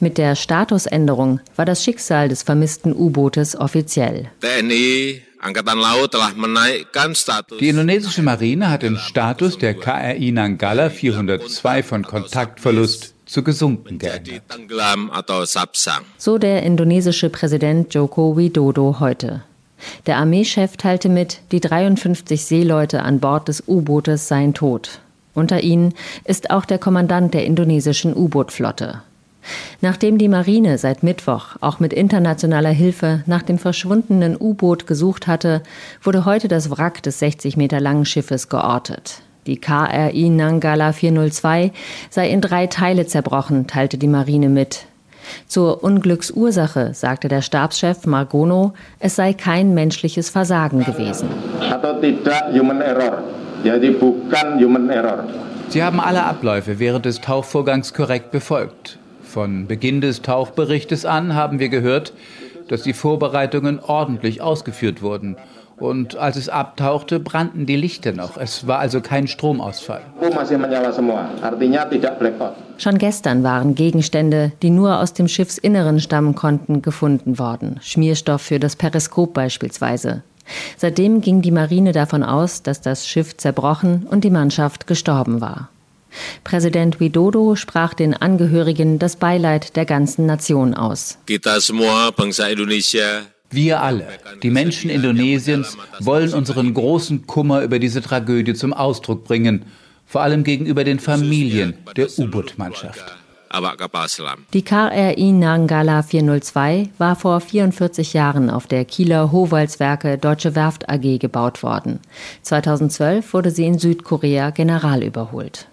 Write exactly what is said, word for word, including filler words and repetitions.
Mit der Statusänderung war das Schicksal des vermissten U-Bootes offiziell. Die indonesische Marine hat den Status der K R I Nanggala vierhundertzwei von Kontaktverlust zu gesunken geändert. So der indonesische Präsident Joko Widodo heute. Der Armeechef teilte mit, die dreiundfünfzig Seeleute an Bord des U-Bootes seien tot. Unter ihnen ist auch der Kommandant der indonesischen U-Boot-Flotte. Nachdem die Marine seit Mittwoch auch mit internationaler Hilfe nach dem verschwundenen U-Boot gesucht hatte, wurde heute das Wrack des sechzig Meter langen Schiffes geortet. Die K R I Nanggala vierhundertzwei sei in drei Teile zerbrochen, teilte die Marine mit. Zur Unglücksursache sagte der Stabschef Margono, es sei kein menschliches Versagen gewesen. Sie haben alle Abläufe während des Tauchvorgangs korrekt befolgt. Von Beginn des Tauchberichtes an haben wir gehört, dass die Vorbereitungen ordentlich ausgeführt wurden. Und als es abtauchte, brannten die Lichter noch. Es war also kein Stromausfall. Schon gestern waren Gegenstände, die nur aus dem Schiffsinneren stammen konnten, gefunden worden. Schmierstoff für das Periskop beispielsweise. Seitdem ging die Marine davon aus, dass das Schiff zerbrochen und die Mannschaft gestorben war. Präsident Widodo sprach den Angehörigen das Beileid der ganzen Nation aus. Wir alle, die Menschen Indonesiens, wollen unseren großen Kummer über diese Tragödie zum Ausdruck bringen, vor allem gegenüber den Familien der U-Boot-Mannschaft. Die K R I Nanggala vierhundertzwei war vor vierundvierzig Jahren auf der Kieler Howaldswerke Deutsche Werft A G gebaut worden. zweitausendzwölf wurde sie in Südkorea generalüberholt.